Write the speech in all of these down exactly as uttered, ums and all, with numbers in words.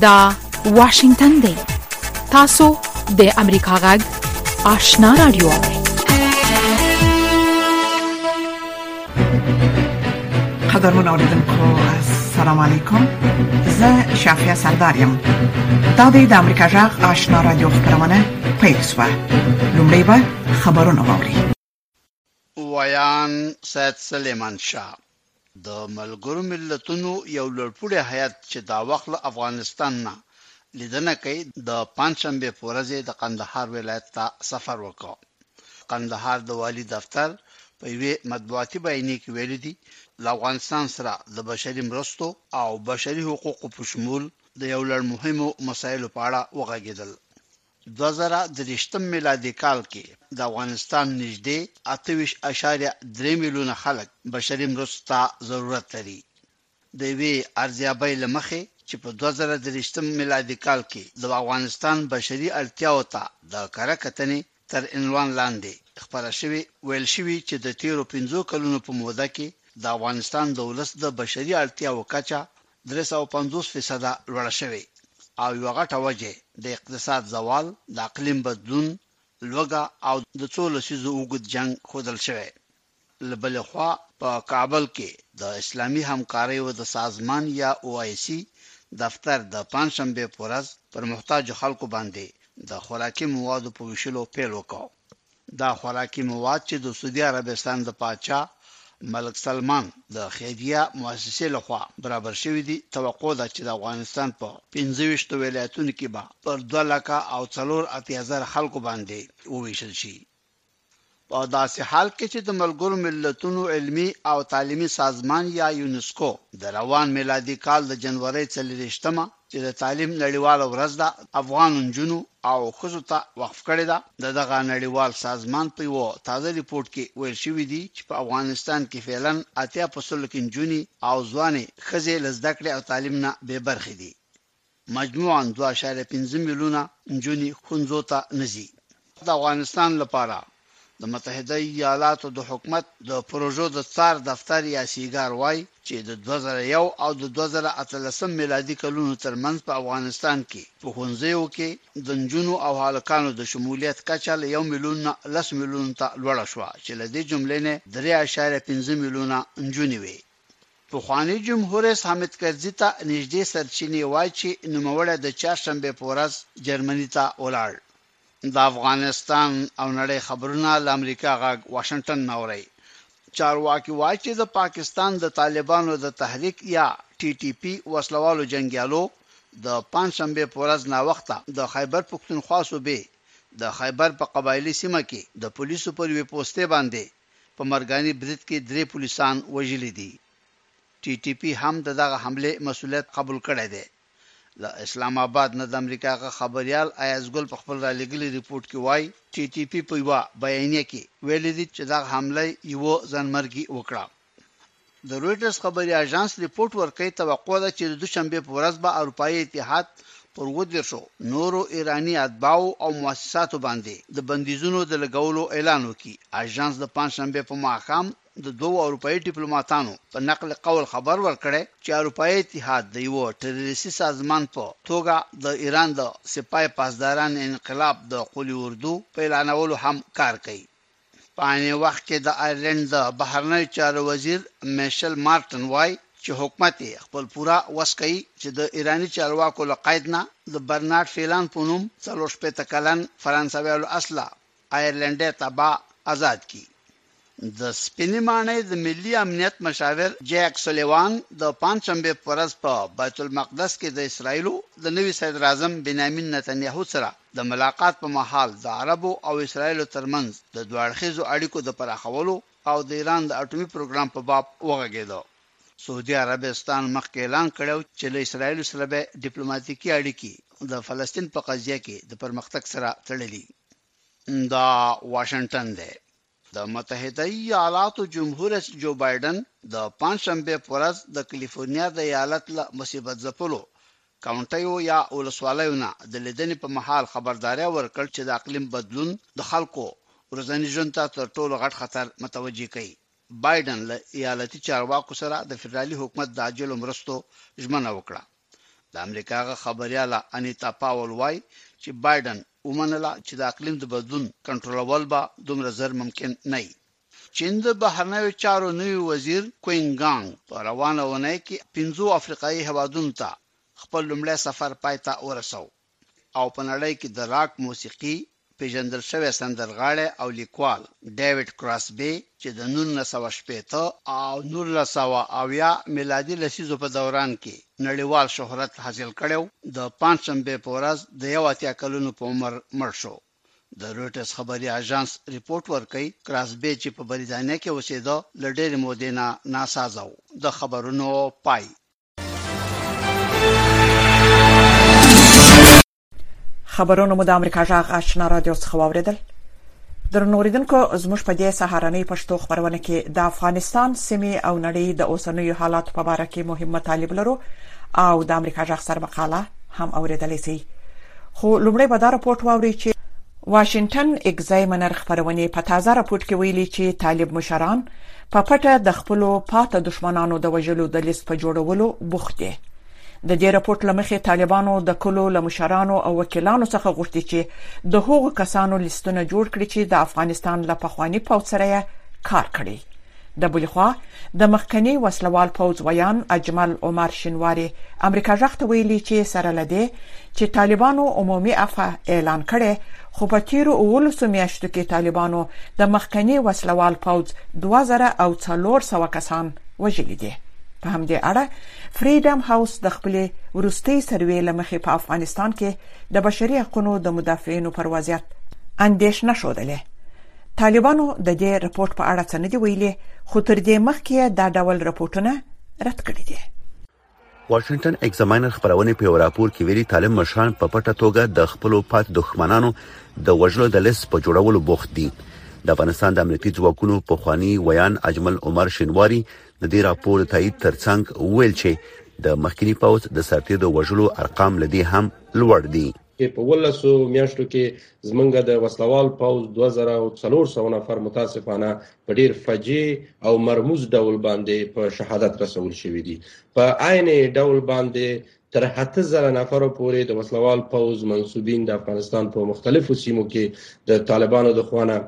دا واشنگتن دی. تاسو د امریکا غږ آشنا رادیو. قدرمن اوریدونکو السلام علیکم. زه شافیا سردارم. دا د امریکا غږ آشنا رادیو خبرونه پیل شوه. لومړی به خبرونه واورئ. ویان سید سلیمان شاه د ملګرو ملتونو یو لړپوړی هیات چې دا وخت له افغانستان نه لیدنه کوي د پنځشنبه په ورځ د قندهار ولایت ته سفر وکړ. قندهار د والی دفتر په یوه مطبوعاتي بیانیه کې ویلي دي د افغانستان سره د بشري مرستو او بشري حقوقو په شمول د یو لړ مهمو مسایلو په اړه وغږیدل. دوه زره درې میلادي کال کې د افغانستان نږدې اته ویشت اعشاریه درې میلیونه خلک بشري مرستو ته ضرورت لري. د یوې ارزیابۍ له مخې چې په دوه زره درې میلادي کال کې د افغانستان بشري اړتیاو ته د کره کتنې تر عنوان لاندې خبره شوې ویل شوې چې د تیرو پنځو کلونو په موده کې د افغانستان د ولس د بشري اړتیاو کچه درې سوه پنځوس فیصده لوړه شوې او یو غټه وجه د اقتصاد زوال، د اقلیم بدلون، لوږه او د څو لسیزو اوږد جنگ ښودل شوی. له بلې خوا په کابل کې د اسلامي همکارۍ او د سازمان یا او آی سی دفتر د پنځشنبه په ورځ پر محتاج خلکو باندې د خوراکي موادو په ویشلو پیل وکړ. دا خوراکي مواد چې د سعودي عربستان د پاچا ملک سلمان د خیریه مؤسسې لخوا برابر شوی دي. توقع ده چې د افغانستان په پنځه ویشت ولایتونو کې به پر دوه لکه او څلور اتیا زره خلکو باندې وویشل شي. په داسې حال کې چې د ملګرو ملتونو علمي او تعلیمي سازمان یا یونسکو د روان میلادي کال د جنوري څلورویشتمه چې د تعلیم نړیواله ورځ د افغان نجونو او ښځو ته وقف کړې ده، د دغه نړیوال سازمان په یو تازه ریپورت کې ویل شوی دی چې په افغانستان کې فعلا اتیا په سلو کې نجونې او ځوانې ښځې له زده کړې او تعلیم نه بې برخې دي. مجموعاً دوه اعشاریه پنځه میلیونه نجونې ښوونځو ته نه ځي. د افغانستان لپاره د متحده ایالاتو د حکومت د پروژو د څار دفتر یا سیګار وای چې د دوه زره یو او د دوه زره اتلس میلادي کلونو ترمنځ په افغانستان کې په ښوونځیو کې د نجونو او هلکانو د شمولیت کچه له یو میلیون نه لس میلیونو ته لوړه شوه چې له دې جملې نه درې اعشاریه پنځه میلیونه نجونې وې. پخوانی جمهور رئیس حامد کرزي ته نږدې سرچینې وای چې نوموړی د چهارشنبې په ورځ جرمني ته ولاړ. د افغانستان او نړۍ خبرونه له امریکا غږ واشنگټن نه اوري. چارواکي وایي چې د پاکستان د طالبانو د تحریک یا ټي ټي پی وسلوالو جنگیالو د پنځشنبه په ورځ نا وخته د خیبر پختونخوا صوبې د خیبر په قبایلی سیمه کې د پولیسو پر وی پوسټه باندې په مرګاني برید کې درې پولیسان وژلي دي. ټي ټي پی هم دغه حمله مسؤلیت قبول کړی دی. د اسلام آباد نه د امریکا غ خبريال ایازګل په خپل را لګلي ریپورت کې وایي ټي ټي پی په یو بیانیه کې ویل دي چې دا حمله یو ځانمرګي وکړه. د رويټرز خبري اژانس ریپورت ورکړي توقع ده چې د دوشنبه په ورځ به اروپאי اتحاد پر ودرشو نورو ایرانی اتباو او مؤسساتو باندې د بندیزونو د لګولو اعلان وکړي. اژانس د پنځشنبه په ماښام د دوه اروپאי ډیپلوماټانو په نقل قول خبر ورکړی چې اروپאי اتحاد د یو ټروریستي سازمان په توګه د ایران د سپای پاسداران انقلاب د قولي اردو په اعلانولو هم کار کوي. په عین وخت کې د آیرلند د بهرنی چارو وزیر میشل مارټن وای چې حکومت خپل پورا وس کوي چې د ایرانی چارواکو له قید نه د برنارد فیلان په نوم څلور شپېته کلن فرانسوي اصله آیرلند تبا آزاد کی. د سپینې ماڼۍ د ملي امنیت مشاور جیک سولیوان د پنځشنبه په ورځ په بیت المقدس کې د اسرایلو د نوي صدر اعظم بنیامین نتنیاهو سره د ملاقات په مهال د عربو او اسرایلو ترمنځ د دوه اړخیزو اړیکو د پراخولو او د ایران د اټومي پروګرام په باب وغږېده. سعودي عربستان مخکې اعلان کړو چې له اسرایلو سره به ډیپلوماټیکي اړیکې د فلسطین په قضیه کې د پرمختګ سره تړلې. دا واشنگټن دی. د متحده ایالاتو جمهور رئیس جو بایدن د پنځشنبه په ورځ د کالیفورنیا د ایالت له مصیبت ځپلو کاونټیو یا ولسوالیو نه د لیدنې په محل خبرداري ورکړ چې د اقلیم بدلون د خلکو ورځني ژوند ته تر ټولو غټ خطر متوجي کوي. بایدن له ایالتي چارواکو سره د فدرالي حکومت د عاجل مرستو ژمنه وکړه. د امریکا خبرياله انیتا پاول وای چې بایدن ومنله چې د اقلیم د بدلون کنټرولول به دومره زر ممکن نه وي. چین د بهرنیو چارو نوی وزیر کوینګانګ په روانه ونه کې پنځو افریقایي هیوادونو ته خپل لومړی سفر پای ته ورساو او په نړۍ کې د راک موسیقي پیژندل شوی سندرغاړی او لیکوال ډیوډ کراسبي چې د نولس سوه شپږ او نولس سوه اویا میلادي لسیزو په دوران کې نړیوال شهرت حاصل کړو د پنځشنبه په ورځ د یو اتیا کلونو په عمر مړ شو. د روټرز خبري اژانس ریپورت ورکړي کراسبي چې په بریتانیا کې اوسېده لډېر مودې نه ناسازو. د خبرونو پای. خبرونه مو د امریکا جغ آشنا رادیو څخه واوریدل. درنوریدونکو زموږ په دې سهارنۍ پښتو خبرونه کې د افغانستان سیمې او نړۍ د اوسنیو حالات په اړه کې مهم مطالب لرو او د امریکا جغ سره مقاله هم اوریدلای شئ. خو لومړی به دا راپورټ واوري چې واشنگټن ایگزامینر خبرونه په تازه راپورټ کې ویلي چې طالب مشران په پټه د خپل پاته دشمنانو د وژلو د لیست په جوړولو بوخت دي. د دې راپورټ لمخې طالبانو د کلو لمشرانو او وکیلانو څخه غوښتي چې د هغو کسانو لیستونه جوړ کړي چې د افغانستان له پخوانی پوځ سره کار کړي. د بلخوا د مخکنی وسلوال پوځ ویان اجمل عمر شینواری امریکا ژغ ویلي چې سره لدی چې طالبانو عمومي عفو اعلان کړي، خو په تیرو اولسو میاشتو کې طالبانو د مخکنی وسلوال پوځ دوه زره او څلور سوه کسان وژلي دي. په همدې اړه فریډم هاوس د خپل ورستي سروې لمخې په افغانستان کې د بشري حقوقو د مدافعینو پر وضعیت اندېښنه شودلې. طالبانو د دې راپورټ په اړه څه نه دی ویلي، خو تر دې مخکې دا ډول راپورټونه رد کړي دي. واشنگټن ایگزامینر خبرونه په راپور کې ویلي طالب مشران په پټه توګه د خپل پات دښمنانو د وژلو د لیست په جوړولو بوخت دي. د افغانستان د امنیتي ځواکونو په خواني ویان اجمل عمر شینواری د دې راپور تایید ترڅنګ ویل چې د مخکنی پوځ د سرتیر د وژلو ارقام لدی هم لوړ دي. په ولسو میاشتو کې زمونږ د وسلوال پوځ دوه زره او څلور سوه نفر متاسفانه په ډیر فجیع او مرموز ډول باندې په شهادت رسول شوی دي. په عین ډول باندې تر اته زره نفر پورې د وسلوال پوځ منسوبین د افغانستان په مختلفو سیمو کې د طالبانو د خوانه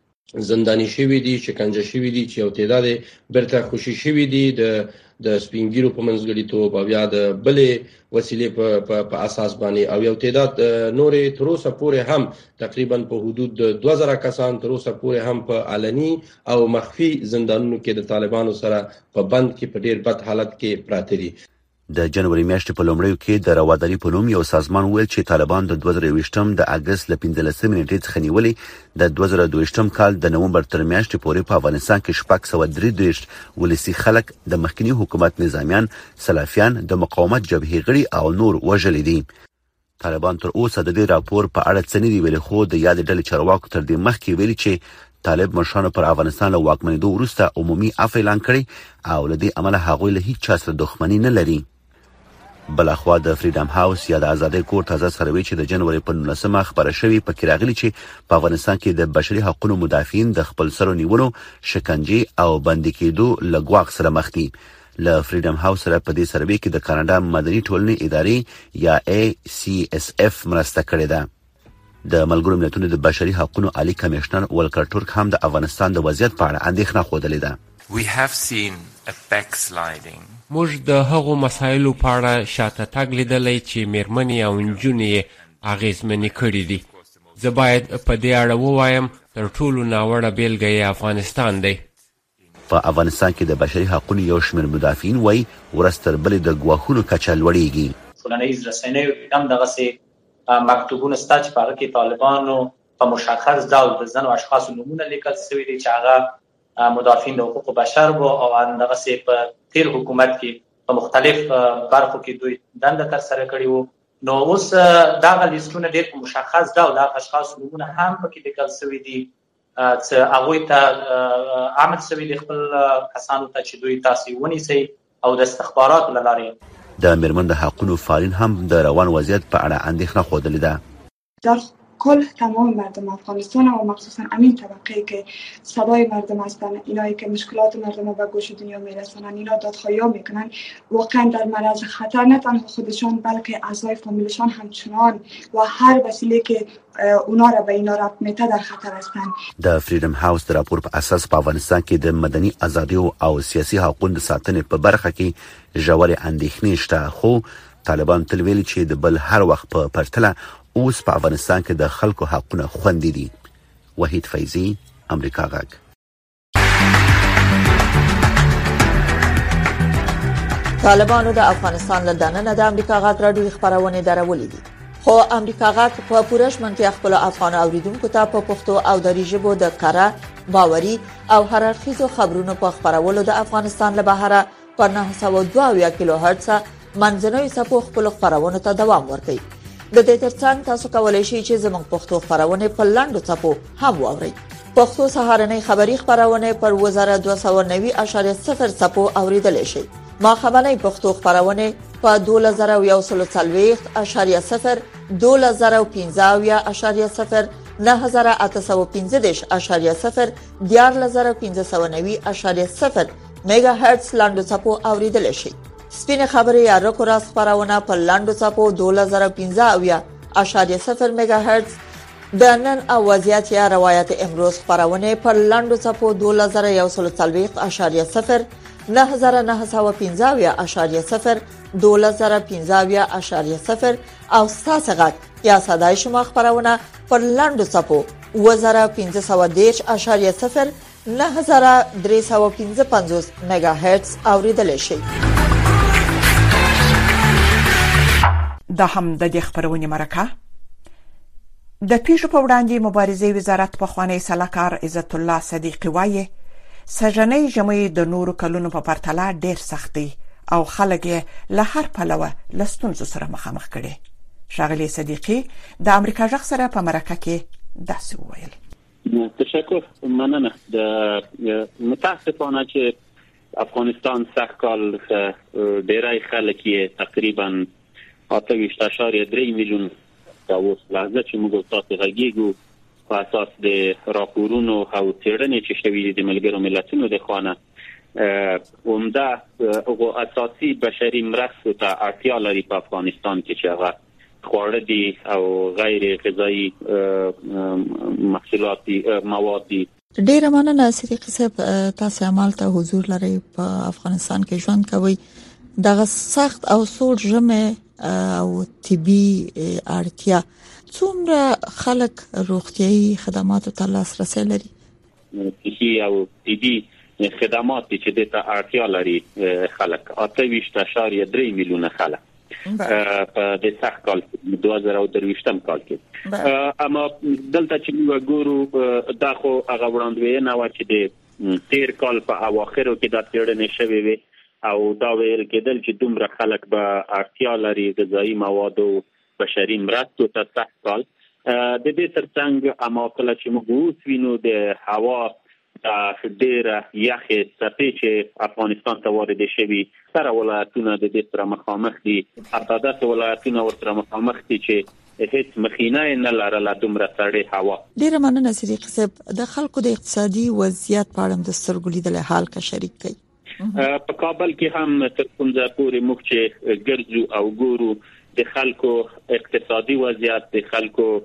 زندانی شوی دي، شکنجه شوی دي، چې یو تعداد برته خوشي شوی دي د د سپینګیرو په منځګړیتوب او یا د بلې وسیلې په په اساس باندې، او یو تعداد نورې تر اوسه پورې هم تقریبا په حدود دوه زره کسان تر اوسه پورې هم په علني او مخفي زندانونو کې د طالبانو سره په بند کې په ډیر بد حالت کې پراته دي. د جنوري میاشتې په لومړیو کې د رواداري په نوم یو سازمان ویل چې طالبان د دوه زره یوویشتم د اگست له پنځلسمې نیټې څخه نیولې د دوه زره دویشتم کال د نومبر تر میاشتې پورې په افغانستان کې شپږ سوه درې دېرش ولسي خلک د مخکني حکومت نظامیان، سلفیان، د مقاومت جبهې غړي او نور وژلي دي. طالبان تر اوسه د دې راپور په اړه څه نه دي ویلي، خو د یاد ډلې چارواکو تر دې مخکې ویلي چې طالب مشرانو پر افغانستان له واکمنېدو وروسته عمومي عفو اعلان کړی او له دې امله هغوی له هیڅ چا سره دښمني نه لري. بلخوا د فریډم هاوس یا د آزادۍ کور تازه سروې چې د جنوري په نولسمه خبره شوې پکې راغلي چې په افغانستان کې د بشري حقوقو مدافعین د خپل سرو نیولو، شکنجې او بندي کېدو له ګواښ سره مخ دي. له فریډم هاوس سره په دې سروې کې د کاناډا مدني ټولنې ادارې یا ای سی اس اف مرسته کړې ده. د ملګرو ملتونو د بشري حقوقو عالی کمشنر ولکر ترک هم د افغانستان د وضعیت په اړه اندېښنه خوده ده. We have seen a backsliding. موږ د هغو مسایلو په اړه شاته تګ لیدلی چې میرمنې او نجونې یې اغېزمنې کړي دي. زه باید په دې اړه ووایم تر ټولو ناوړه بیلګه یې افغانستان دی. په افغانستان کې د بشري حقوقو یو شمېر مدافعین وایي ورځ تر بلې د ګواښونو کچه لوړېږي. ټولنیز رسنیو کې هم دغسې مکتوبونه شته چې په هغه کې طالبانو په مشخص ډول د ځینو اشخاصو نومونه لیکل شوي دي چې هغه مدافعین د حقوق بشر وو او همدغسې په تیر حکومت کې په مختلف برخو کې دوی دنده ترسره کړې وو. نو اوس دغه لیستونه ډېر په مشخص ډول د اشخاصو نومونه هم پکې لیکل شوي دي چې هغوی ته امر شوي دي خپل کسانو ته چې دوی تاسې ونیسئ او د استخباراتو له لارې. د میرمن د حقوقو فعالین هم د روان وضعیت په اړه اندېښنه ښودلې ده. در کل تمام مردم افغانستان و مخصوصا همین طبقه که صدای مردم هستن، اینایی که مشکلات مردم رو به گوش دنیا میرسونن، اینا دادخواهی ها میکنن، واقعا در معرض خطر نه تنها خودشان بلکه اعضای فامیلشان همچنان و هر وسیله که اونا را به اینا ربط میته در خطر هستند. د فریډم هاوس د راپور په اساس په افغانستان کې د مدني ازادیو او سیاسي حقوقو د ساتنې په برخه کې ژورې اندېښنې شته، خو طالبان تل ویلي چې د بل هر وخت په پرتله اوس په افغانستان کې د خلکو حقونه خوندي دي. وحید فیضی، امریکا غږ. طالبانو د افغانستان له دننه د امریکا غږ راډیو خبرونه درولې دي، خو امریکا غږ په پوره شمنتیا خپل افغان اوریدونکو ته په پښتو او دری ژبه د کاره، باوري او هررخیزو خبرونو په خبرولو د افغانستان له بهره په نه سوه دوه اویا کیلو هرتز منځنوي څپو خپل خبرونه ته دوام ورکوي. د دې ترڅنګ تاسو کولای شئ چې زموږ پښتو خبرونه په لاندو څپو هم واورئ. پښتو سهارنۍ خبری خبرونه پر وزارت دوه سوه نوي اعشاریه صفر څپو اوریدل شي. ما خبرنۍ پښتو خبرونه په دوه زره یو سل څلوېښت اعشاریه صفر، دوه زره پنځه اویا اعشاریه صفر، نه زره اته سوه پنځه دېرش اعشاریه صفر، دیارلس زره پنځه سوه نوي اعشاریه صفر میگا هرتز لاندو څپو اوریدل شي. سپینه خبري یا رکو راست خبرونه په لاندو څپو دوه زره پنځه اویا اعشاریه صفر میگا هرتز، د نن او وضعیت یا روایت امروز خبرونه په لاندو څپو دوه زره یو سل څلوېښت اعشاریه صفر، نه زره نه سوه پنځه اویا اعشاریه صفر، دوه زره پنځه اویا اعشاریه صفر او ستاسو غږ یا صداي شما خبرونه په لاندو څپو اوه زره پنځه سوه دېرش اعشاریه صفر، نه زره درې سوه پنځه پنځوس میگا هرتز اوریدل شي. دا هم د دې خبرونې مرکه. د پیښو په وړاندې مبارزې وزارت پخوانی سلاکار عزت الله صدیقی وایي سږنۍ ژمي د نورو کلونو په پرتله ډېر سخت دی او خلک یې له هر پلوه له ستونزو سره مخامخ کړي. ښاغلي صدیقی د امریکا غږ سره په مرکه کې داسې وویل. تشکر، مننه. د متاسفانه چې افغانستان سخت کال ډېری خلک یې تقریبا اته ویشت اعشاریه درې میلیون دا اوس لحظه چې موږ تاسو غږیږو په اساس د راپورونو او څېړنې چې شوي دي د ملګرو ملتونو د خوانه عمده او اساسي بشري مرستو ته اړتیا لري په افغانستان کې چې هغه خواړه دي او غیر غذایی محصولات دي، مواد دي. ډیره مننه صدیقی صاحب، تاسو عمل ته حضور لري په افغانستان کې ژوند کوي. دغه سخت او سوړ ژمه او طبي اړتیا څومره خلک روغتيایي خدماتو ته لاسرسي لري؟ طبي او طبي خدمات چې د ته اړتیا لري خلک اته ویشت اعشاریه درې میلیونه خلک په د سخت کال دوه زره درویشتم کال کې. اما دلته چې موږ ګورو دا خو هغه وړاندوینه و چې د تیر کال په اواخرو کې دا څېړنې شوې وي او دا ویل کېدل چې دومره خلک به اړتیا لري غذایی مواد او بشري مرستو ته سخت کال. د دې ترڅنګ اما کله چې موږ اوس وینو د هوا ډېره یخې څپې چې افغانستان ته واردې شوي، سره ولایتونه د دې سره مخامخ دي، حتی داسې ولایتونه ورسره مخامخ دي چې هیڅ مخینه نه لرله دومره سړې هوا. ډیره مننه صدیقی صاحب. د خلکو د اقتصادي وضعیت په اړه د سترګو لیدلو حال کا شریک کړئ. په کابل کې هم تر کومه پورې موږ چې ګرځو او ګورو د خلکو اقتصادي وضعیت، د خلکو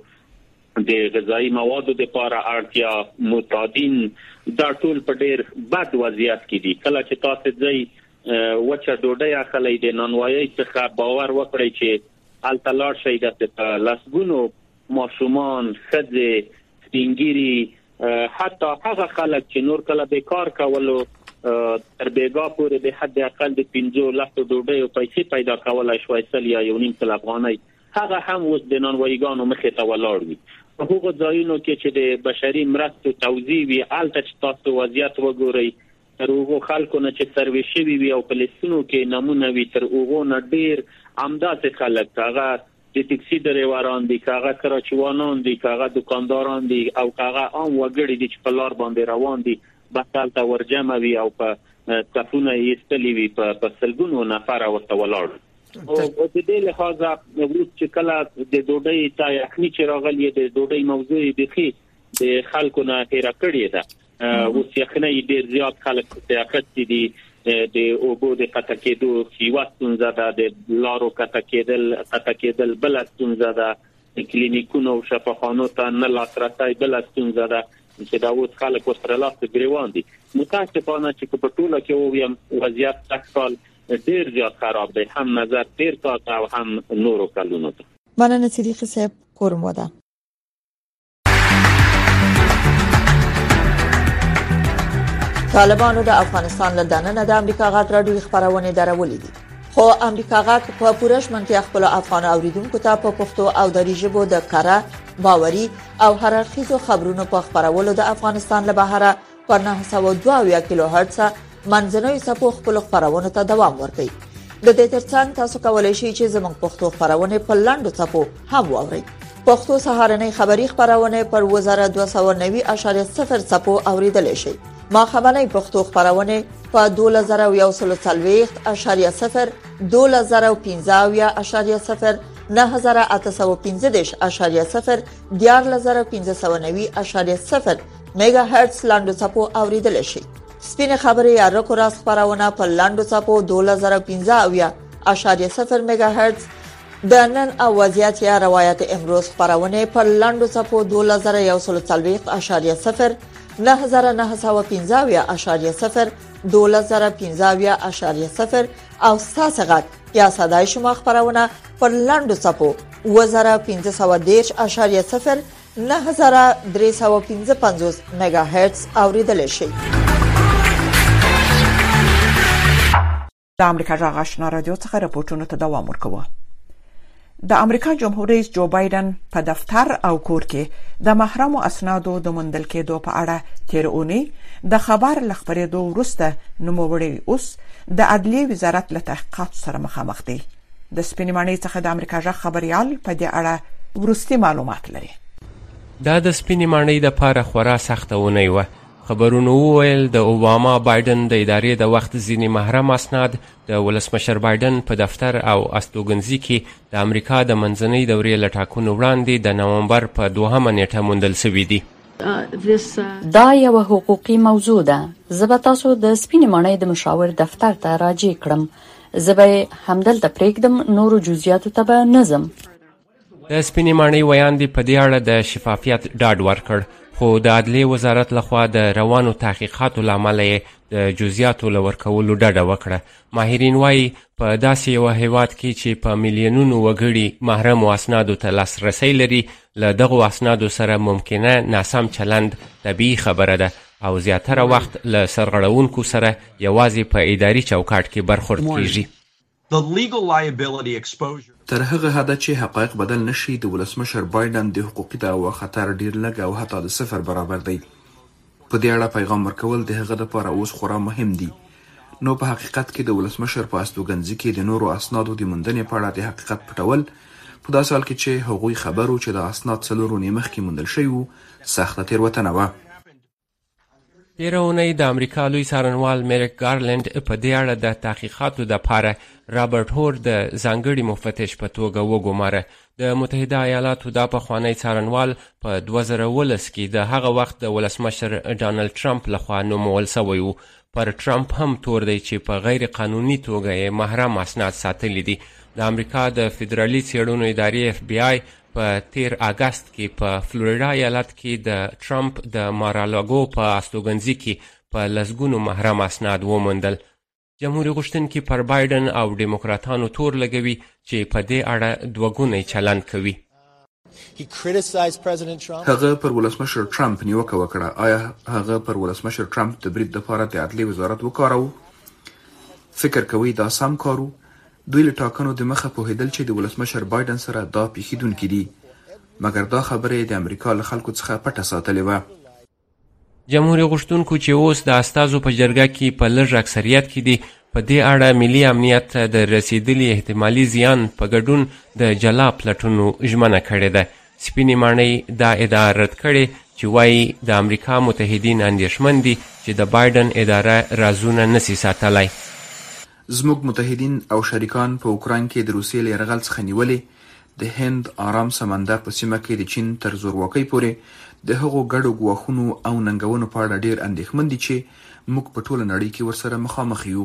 د غذایی موادو لپاره اړتیا، معتادین دا ټول په ډېر بد وضعیت کې دي. کله چې تاسو ځئ وچه ډوډۍ اخلئ د نانوایۍ څخه باور وکړئ چې هلته لاړ شئ د لسګونو ماشومان، ښځې، سپینګیري، حتی هغه خلک چې نور کله بیکار کولو تر بیګا پورې د حد اقل د پنځو لسو ډوډۍ او پیسې پیدا کولای شوای سل یا یو نیم سل افغانۍ، هغه هم اوس د نانوایګانو مخې ته ولاړ وي. په هغو ځایونو کې چې د بشري مرستو توزیع وي، هلته چې تاسو وضعیت وګورئ، تر هغو خلکو نه چې سروې شوي وي او په لیستونو کې نمونه وي، تر هغو نه ډېر همداسې خلک، هغه د ټکسي ډریوران دي، هغه کراچوانان دي، هغه دکانداران دي او هغه عام وګړي دي چې په لار باندې روان دي، بس هلته ورجمع وي او په صفونه یې ایستلي وي، په سلګونو نفره ورته ولاړ. او د دې لحاظ وروسته چې کله د ډوډۍ تا یخني چې راغلی د ډوډۍ موضوع بخي د خلکو نه هېره کړې ده او یخني ډېر زیات خلک سیاحت دي د اوبو د قطع کېدو یوه ستونزه ده د لارو قطع کېدل قطع کېدل بله ستونزه ده کلینیکونو او شفاخانو ته نه لاسرسی بله ستونزه ده چې دا اوس خلک ورسره لاس ګریوان دي متاسفانه چې په ټوله کې ووایم وضعیت سږکال ډېر زیات خراب دی هم نظر تیر ساعت او هم نورو کلونو ته مننه صدیقی صاحب کورم وده طالبانو د افغانستان له دننه د امریکا غږ راډیو خبرونه درولې دي خو امریکا غږ په پوره شمنتیا خپل افغان اوریدونکو ته په پښتو او دری ژبه د کاره باوري او هررخیزو خبرونو په خبرولو د افغانستان له بهره په نه سوه دوه کیلو هرتز منځنوي څپو خپل خبرونه ته دوام ورکوي د دې ترڅنګ تاسو کولای شئ چې زموږ پښتو خبرونه په لاندو څپو هم واورئ پښتو سهارنۍ خبری خبرونه پر وزارت دوه سوه نوي اعشاریه صفر څپو اوریدل شي ما خبرنۍ پښتو خبرونه په دوه زره یو سل څلوېښت اعشاریه صفر دوه زره پنځه اعشاریه صفر نه زره اته سوه پنځه دېرش اعشاریه صفر دیارلس زره پنځه سوه نوي اعشاریه صفر میگا هرتز لاندو څپو اوریدل شي سپینه خبري یا رکو راس خبرونه په لاندو څپو دوه زره پنځه اعشاریه صفر میگا هرتز د نن او وضعیت یا روایت امروز خبرونه په لاندو څپو دوه زره یو سل څلوېښت اعشاریه صفر نه زره نه سوه پنځه اعشاریه صفر دوه زره پنځه اعشاریه صفر او ساسغت یا صدای شما خبرونه پر لاندو څپو اوه زره پنځه سوه دېرش اعشاریه صفر نه زره درې سوه پنځه پنځوس میگا هرتز اوریدل شي د امریکا غږ آشنا رادیو څخه راپورټونو ته دوام ورکوه. د امریکا جمهور رئیس جو بایدن په دفتر او کور کې د محرمو اسنادو د موندل کېدو په اړه تیر اونۍ د خبر لخبرېدو وروسته نوموړی اوس د عدلیې وزارت له تحقیقات سره مخامخ دی. د سپینې ماڼۍ څخه د امریکا غږ خبريال په دې اړه وروستي معلومات لري. دا د سپینې ماڼۍ د پاره خورا سخته اونۍ وه. خبرونو وویل د اوباما بایدن د ادارې د وخت ځینې محرم اسناد د ولسمشر بایدن په دفتر او استوګنځي کې د امریکا د منځنۍ دورې له ټاکنو وړاندې د نومبر په دوهمه نیټه موندل شوي دي. دا یو حقوقي موضوع ده. زه به تاسو د سپینې ماڼۍ د مشاور دفتر ته راجع کړم. زه به همدلته پرېږدم، نورو جزئیاتو ته به نه ځم. د سپینې ماڼۍ ویاندې په دې اړه د شفافیت ډاډ ورکړ، خو د عدلیې وزارت لخوا د روانو تحقیقاتو له امله یې د جزئیاتو له ورکولو ډډه وکړه. ماهرین وایي په داسې یوه هیواد کې چې په میلیونونو وګړي محرمو اسنادو ته لاسرسی لري، له دغو اسنادو سره ممکنه ناسم چلند طبیعي خبره ده او زیاتره وخت له سرغړونکو سره یوازې په اداري چوکاټ کې برخورد کیږي. تر هغه حده چې حقایق بدل نشي، د ولسمشر بایدن د حقوقي دعوا خطر ډیر لږ او حتی د صفر برابر دی. په دې اړه پیغام ورکول د هغه لپاره اوس خورا مهم دي. نو په حقیقت کې د ولسمشر په استوګنځي کې د نورو اسنادو د موندنې په اړه د حقیقت پټول په داسې حال کې چې هغوی خبرو چې د اسناد څلور اونۍ مخکې موندل شوي وو سخته تېروتنه وه. تېره اونۍ د امریکا لوی څارنوال میریک ګارلند په دې اړه د تحقیقاتو دپاره رابرټ هور د ځانګړي مفتش په توګه وګوماره. د متحده ایالاتو دا پخوانی څارنوال په دوه زره اوولس کې د هغه وخت د ولسمشر ډانلډ ټرمپ لخوا نومول سوی و. پر ټرمپ هم تور دی چې په غیر قانوني توګه یې محرم اسناد ساتلی دي. د امریکا د فدرالي څېړنو ادارې اف بی آی په تیر اگست کې په فلوریدا ایالت کې د ټرمپ د مارالاګو په استوګنځي کې په لسګونو محرم اسناد وموندل. جمهوریت غوښتونکي پر بایدن او ډیموکراتانو تور لګوي چې په دې اړه دوګونی چلند کوي. هغه پر ولسمشر ټرمپ نیوکه وکړه. آیا هغه پر ولسمشر ټرمپ د برید لپاره د عدلیې وزارت وکاروه؟ فکر کوي دا سم کارو؟ دوی له ټاکنو د مخه پوهېدل چې د ولسمشر بایدن سره دا پیښیدونکي دي، مګر دا خبره د امریکا له خلکو څخه پټه ساتلې وه. جمهوریت غوښتونکو چې اوس د استازو په جرګه کې په لږ اکثریت کې دي، په دې اړه ملي امنیت ته د رسیدلي احتمالي زیان په ګډون د جلا پلټونو ژمنه کړې ده. سپینې ماڼۍ دا ادعا رد کړې چې وایي د امریکا متحدین اندېښمن دي چې د بایدن اداره رازونه نسي ساتلی. زموږ متحدین او شریکان په اوکراین کې د روسیې له یرغل څخه نیولې د هند آرام سمندر په سیمه کې د چین تر زورواکۍ پورې د هغو ګډو ګواښونو او ننګونو په اړه ډېر اندېښمن دي چې موږ په ټوله نړۍ کې ورسره مخامخ یو.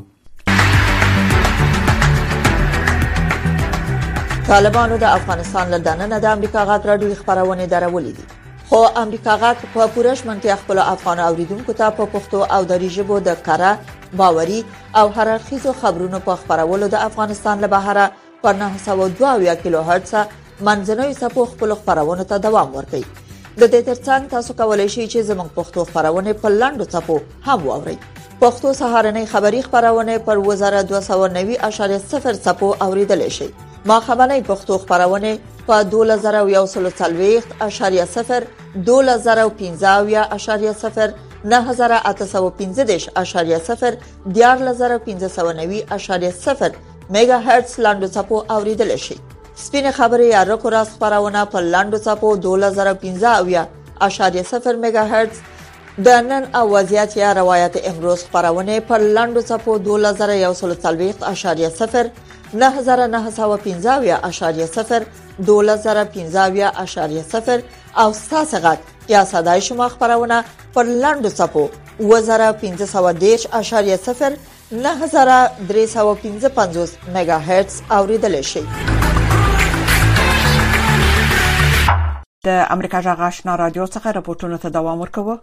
طالبانو د افغانستان له دننه د امریکا غږ راډیو خبرونه درولې دي، خو امریکا غږ په پوره شمنتیا خپل افغان اوریدونکو ته په پښتو او دری ژبه د کره باوري او هررخیزو خبرونو په خبرولو د افغانستان له بهره پر نه سوه دوه اویا کیلو هرتز منځنوي څپو خپل خبرونه ته دوام ورکوي. د دې ترڅنګ تاسو کولای شئ چې زموږ پښتو خبرونه په لاندو څپو هم واورئ. پښتو سهارنۍ خبری خبرونه پر وزاره دوه سوه نوي اعشاریه صفر څپو اوریدل شي. ما خبرنۍ پښتو خبرونه په دوه زره یو سل څلوېښت اعشاریه صفر، دوه زره پنځه اویا اعشاریه صفر، نه زره اته سوه پنځه دېرش اعشاریه صفر، دیارلس زره پنځه سوه نوي اعشاریه صفر میگا هرتز لاندو څپو اوریدل شي. سپینه خبري یا رکو راس خبرونه په لاندو څپو دوه زره پنځه اویا اعشاریه صفر میگا هرتز، د نن او وضعیت یا روایت امروز خبرونه په لاندو څپو دوه زره یو سل څلوېښت اعشاریه صفر، نه زره نه سوه پنځه اویا اعشاریه صفر، دوه زره پنځه اویا اعشاریه صفر او ستاسو غږ یا صداي شما خبرونه پر لاندو څپو اوه زره پنځه سوه دېرش اعشاریه صفر، نه زره درې سوه پنځه پنځوس میگا هرتز اوریدل شي. د امریکا غږ آشنا رادیو څخه راپورټونو ته دوام ورکوي.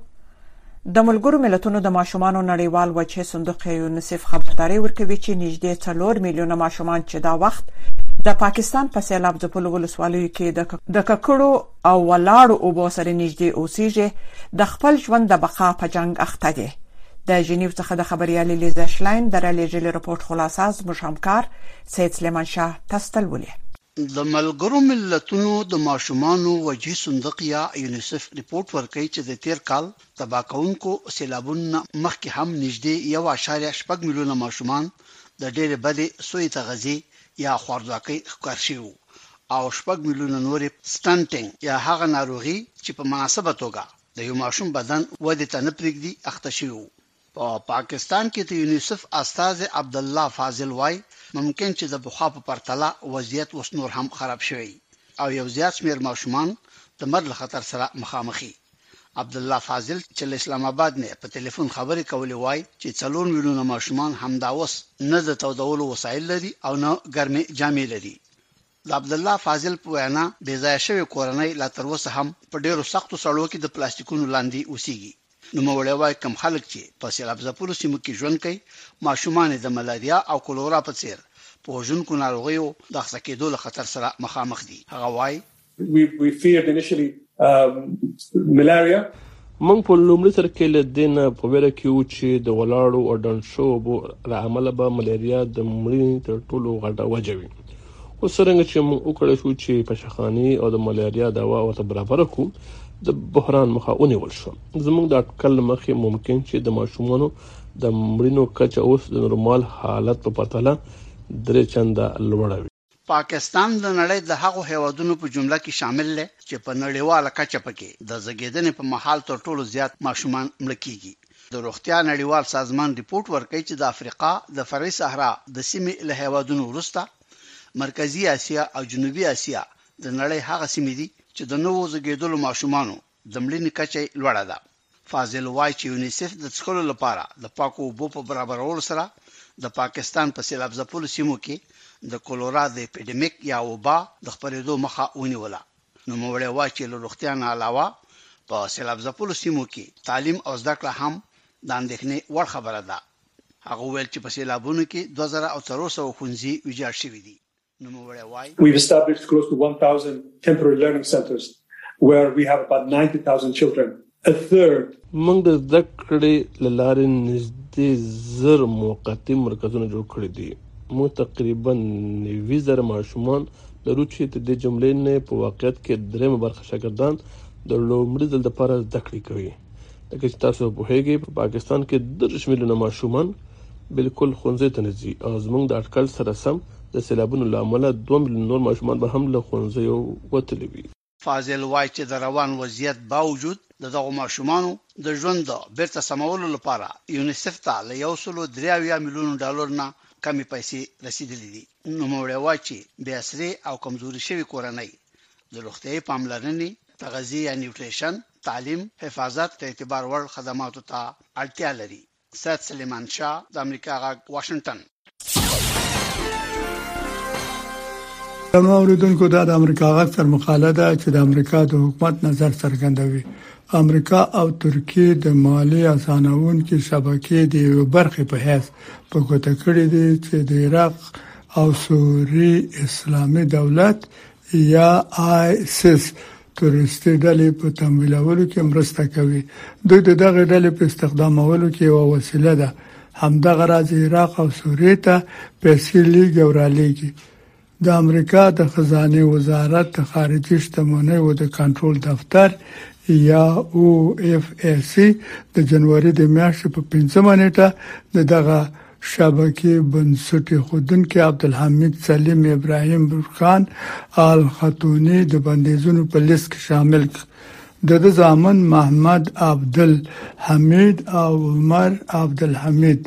د ملګرو ملتونو د ماشومانو نړیوال وجه صندوق یونیسف خبرداري ورکوي چې نږدې څلور میلیونه ماشومان چې دا وخت د پاکستان په سیلاب ځپلو ولسوالیو کې د ککړو او ولاړو اوبو سره نږدې اوسېږي د خپل ژوند د بقا په جنگ اخته دي. د ژنیو څخه د خبريالي لیزا شلاین درلېږلي رپورت خلاصه زموږ همکار سید سلیمان شاه تستلولي. د ملګرو ملتونو د ماشومانو وجه صندوق یا یونیسف ریپورت ورکړي چې د تیر کال تباہ کونکو سیلابونو مخکې هم نږدې یو اعشاریه شپږ میلیونه ماشومان د ډېرې بدې سوی تغذیه یا خوارځواکۍ ښکار شوي او شپږ میلیونه نورې سټنټینګ یا هغه ناروغي چې په مناسبه توګه د یو ماشوم بدن ودې ته نه پرېږدي اخته شوي. په پاکستان کې د یونیسف استاذ عبد الله فاضل وای ممکن چې د بخوا په پرتله وضعیت اوس نور هم خراب شوی او یو زیات شمیر ماشومان د مرګ له خطر سره مخامخي. عبد الله فاضل چې اسلام آباد نه په ټلیفون خبرې کولې وای چې څلور میلیونه ماشومان همدا اوس نه د تودولو وسایل لري او نه ګرمې جامې لري. د عبد الله فاضل په وینا بې ځای شوی کورنۍ لا تر اوسه هم په ډیرو سختو سړو کې د پلاستیکونو لاندې اوسېږي. نو موړی وای کم خلک چې په سیلاب ځپلو سیمو کې ژوند کوي ماشومان د ملاریا او کولورا په څیر په ژوندکو ناروغیو د اخته کېدو له خطر سره مخامخ دي. هغه وای we we feared initially um, malaria. موږ په لومړي سر کې له دینه په ویره کې و چې د ولاړو او ډنشو بو له عمله به ملاریا د مړینې تر ټولو غټه وجه وي. خو څرنګه چې موږ وکړل شو چې په شخاني او د ملاریا دوا ورته برابر کړو د بحران مخه ونیول شو. زموږ د اټکل مخې ممکن چې د ماشومانو د مړینو کچه اوس د نورمال حالت په پرتله درې چنده لوړه وي. پاکستان د نړۍ د هغو هیوادونو په جمله کې شامل دی چې په نړیواله کچه پکې د زګیدنې په محل تر ټولو زیات ماشومان مړ کیږي. د روغتیا نړیوال سازمان ریپورت ورکړي چې د افریقا د فرعي صحرا د سیمې له هیوادونو وروسته مرکزی اسیا او جنوبي اسیا د نړۍ هغه سیمې دي چې د نوو زګیدلو ماشومانو د مړینې کچه لوړه ده. فاضل وای چې یونیسف د څښلو لپاره د پاکو اوبو په برابرولو سره د پاکستان په سیلاب ځپلو سیمو کې د کولورا د اپیډمیک یا وبا د خپرېدو مخه ونیوله. نو موړی وای چې له روغتیا نه علاوه په سیلاب ځپلو سیمو کې تعلیم او زده کړه هم د اندېښنې وړ خبره ده. هغه ویل چې په سیلابونو کې دوه زره او څلور سوه ښوونځي ویجاړ شوي دي. We've established close to one thousand temporary learning centers where we have about ninety thousand children. A third. موږ د زده کړې له لارې نږدې زر موقتي مرکزونه جوړ کړي دي. موږ تقریبا نوي زره ماشومان لرو چې د دې جملې نه په واقعیت کې درېیمه برخه شاګردان د لومړي ځل لپاره زده کړې کوي. لکه چې تاسو پوهیږئ په پاکستان کې دېرش میلیونه ماشومان بالکل ښوونځي ته نه ځي او زموږ د اټکل سره سم د سیلابونو له امله دوه میلیونه نور ماشومان به هم له ښوونځیو وتلي وي. فاضل وای چې د روان وضعیت باوجود د دغو ماشومانو د ژوند د بیرته سمولو لپاره یونیسف ته له یو سلو درې اویا میلیونو ډالر نه کمی پیسې رسیدلې دي. نو موړی واچي بیا سره او کمزوري شوی کورنۍ د روغتیايي پاملرنې، تغذیه یا نیوټریشن، تعلیم، حفاظت ته اعتبار وړ خدماتو ته اړتیا لري. سید سلیمان شاه، د امریکا غږ، واشنگټن. نو اوریدونکو دا د امریکا غږ تر مقاله ده چې د امریکا د حکومت نظر څرګندوي. امریکا او ترکیه د مالی اسانونکو شبکې د یو برخې په حیث په کوټه کړې دي چې د عراق او سوریه اسلامي دولت یا آی سیس تورستي ډلې په تمویلولو کې مرسته کوي. دوی دغه ډلې په استخدامولو کې یو وسیله ده. همدغه راز عراق او سوریه ته پیسې لیږي او رالیږي. د امریکا د خزانه وزارت د خارجي شتمنیو د کنټرول دفتر یا او اف ای سی د جنوري د میاشتې په پنځمه نیټه دغه شبکې بنسټ خودونکو عبدالحمید سلیم ابراهیم برخان آل خاتونی د بندیزونو په لیست کې شامل کړ. د ځامن محمد عبدالحمید او عمر عبدالحمید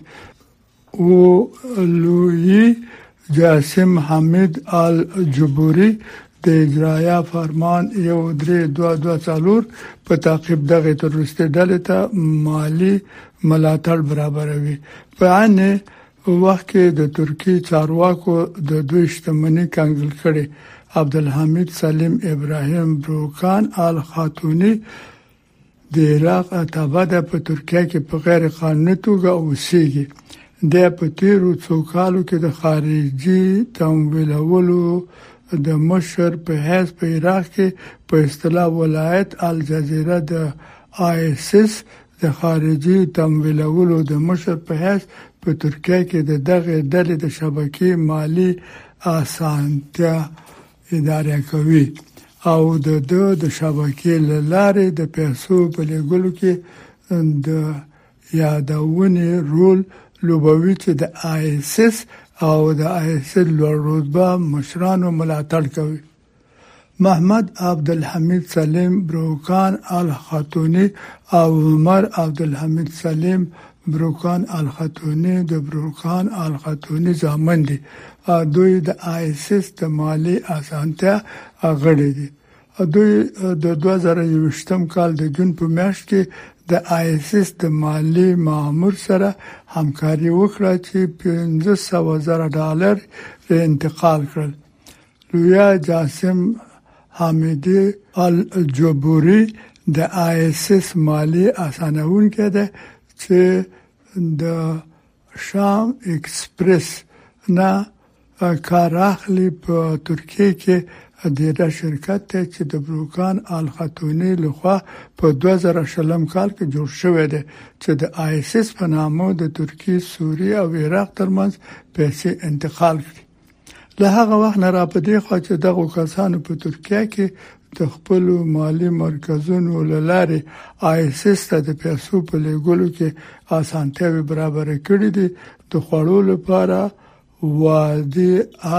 او لوی جاسم حمید الجبوری د اجرایه فرمان یو درې دوه دوه څلور په تعقیب دغه تروریستي ډلې ته مالی ملاتړ برابروي. په عین وخت کې د ترکی چارواکو د دوی شتمنۍ کنګل کړي. عبدالحمید سلیم ابراهیم بروکان آل خاتونی د عراق اتابه په ترکیه کې په غیر قانوني توګه اوسېږي. د په تیرو څو کالو کې د خارجي تمویلولو د مشر په حیث په عراق کې په اصطلاح ولایت الجزیره د آیسس د خارجي تمویلولو د مشر په حیث په ترکیه کې د دغه ډلې د شبکې مالی اسانتیا اداره کوي او د د شبکې لاره د پیسو په لګولو کې د یادونه رول لوبوي چې د آیسس او د آیسل لوړ مشرانو ملاتړ کوي. محمد عبدالحمید سلیم بروکان الخاتونی او عمر عبدالحمید سلیم بروکان الخاتونی د بروکان الخاتونی ځامن دي. دوی د آیسس د مالی اسانتیا غړي دي. دوی د دوه زره یوولسم کال د جون په میاشت کې د آیسس د مالی مامور سره همکاري وکړه چې پنځه سوه زره ډالر انتقال کړل. لویا جاسم حمیدی الجبوری د آیسس مالی اسانونکو ده چې د شام ایکسپریس نه کار اخلي. په ترکیه کې دغه شرکت ته چې د بروکان الخاتونی لخوا په دوه زره شلم کال کې جوړ شوی دی چې د آیسس په نامه د ترکیه، سوریه او عراق ترمنځ پیسې انتقال کړي. له هغه وخت نه را پدې خو چې دغه کسانو په ترکیه کې د خپل مالی مرکزونو لاره آیسس ته د پیسو په لګولو کې اسانتیاوي برابر کړې دي. د خوړو لپاره وادي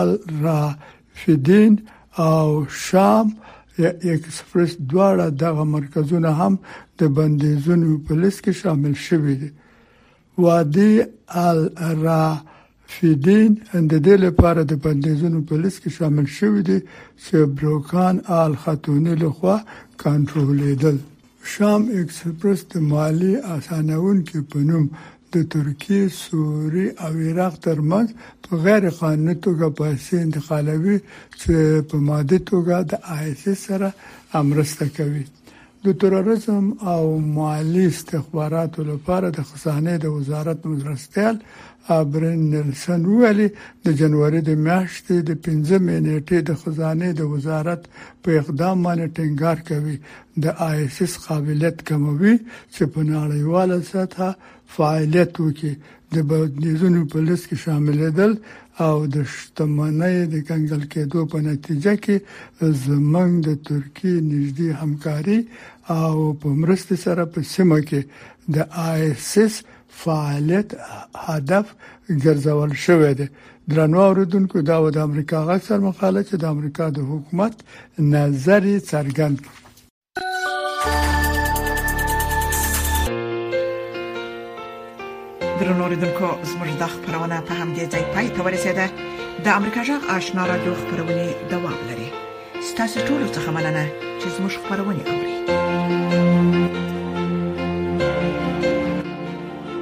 الرافدین او شام یا ایکسپریس دواړه دغه مرکزونه هم د بندیزونو په لیست کې شامل شوي دي. وادي الرافدین د دې لپاره د بندیزونو په لیست کې شامل شوي دي چې بروکان الخاتونی لخوا کنټرولېدل. شام ایکسپریس د مالی اسانونکو په نوم د ترکیه، سوریه او عراق ترمنځ په غیر قانوني توګه پیسې انتقالوي چې په ماده توګه د آیسس سره مرسته کوي. د تروریزم او مالی استخباراتو لپاره د خزانه د وزارت مرستیال ابرین نلسن ویلي د جنوري د میاشتې د پنځمې نیټې د خزانه د وزارت په اقدام باندې ټینګار کوي د آیسس قابلیت کموي چې په نړیواله سطحه فعالیت وکړي. د بندیزونو په لیست کې شاملېدل او د شتمنۍ د کنګل کېدو په نتیجه کې زمونږ د ترکیه نږدې همکاري او په مرسته سره په سیمه کې د آیسس فعالیت هدف ګرځول شوی دی. درنو اوریدونکو دا و د امریکا غږ سره مقاله چې د امریکا د حکومت نظر څرګند کړ. درنو اوریدونکو زموږ د خبرونه په همدې ځای پای ته ورسېده. د امریکا جغ آشنا رادیو خبرونه دوام لري. ستاسو ټول څه مننه چې زموږ خبرونه اوري.